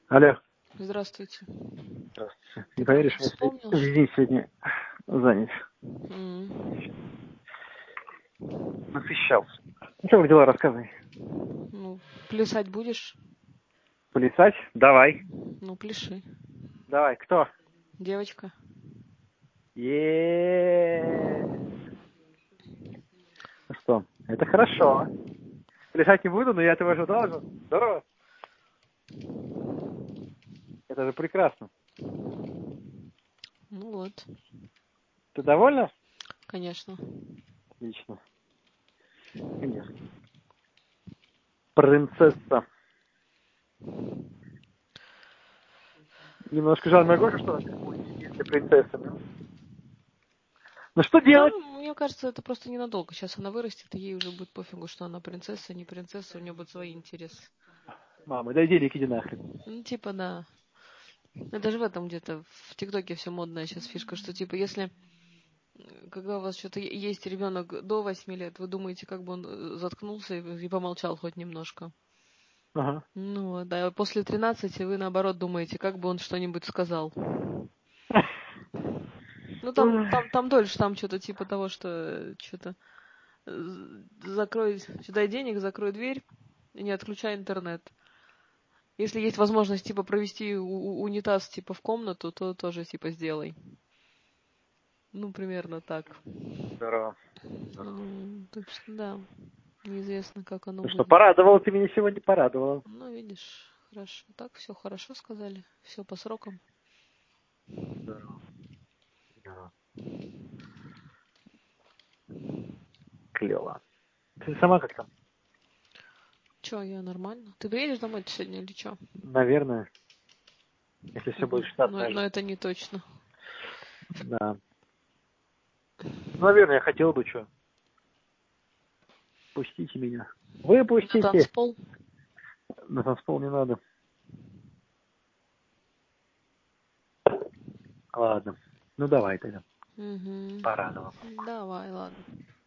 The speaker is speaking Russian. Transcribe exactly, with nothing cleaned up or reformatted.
Алло. Здравствуйте. Здравствуйте. Ты Не про поверишь, меня я вспомнил? весь день сегодня занят. М. Насыщался. Ну что, как дела, рассказывай. Ну, плясать будешь? Плясать? Давай. Ну, пляши. Давай, кто? Девочка. Е. Ну что, это хорошо. Плясать не буду, но я этого же должен. Здорово. Это же прекрасно. Ну вот, Ты довольна? конечно. Отлично. Конечно. Принцесса. Немножко жаль мою Гошу, что она как будет единственной принцессой. Ну Ну что Да, делать? мне кажется, это просто ненадолго. Сейчас она вырастет, и ей уже будет пофигу, что она принцесса, не принцесса, у нее будут свои интересы. Мама, дай денег, иди нахрен. Ну, типа, да. Это же в этом где-то, в ТикТоке все модная сейчас фишка, что, типа, если, э, когда у вас что-то е- есть ребенок до восьми лет, вы думаете, как бы он э, заткнулся и, и помолчал хоть немножко. Ага. Ну, вот, да, после тринадцати вы, наоборот, думаете, как бы он что-нибудь сказал. Ну, там, Ой. там, там дольше, там что-то типа того, что что-то закрой, дай денег, закрой дверь и не отключай интернет. Если есть возможность, типа, провести у- у- унитаз, типа, в комнату, то тоже, типа, сделай. Ну, примерно так. Здорово. Здорово. Ну, так что, да, неизвестно, как оно Ну что, будет. порадовала ты меня сегодня, порадовала. Ну, видишь, хорошо. Так, все хорошо сказали. Все по срокам. Здорово. Здорово. Клево. Ты сама как там? Че, я нормально? Ты приедешь домой сегодня или что? Наверное, если все будет Но, штатно. но это не точно. Да. Ну, наверное, я хотел бы что. Пустите меня. На Выпустите. танцпол? На танцпол не надо. Ладно. Ну, давай тогда. Угу. Порадовал. Давай, ладно.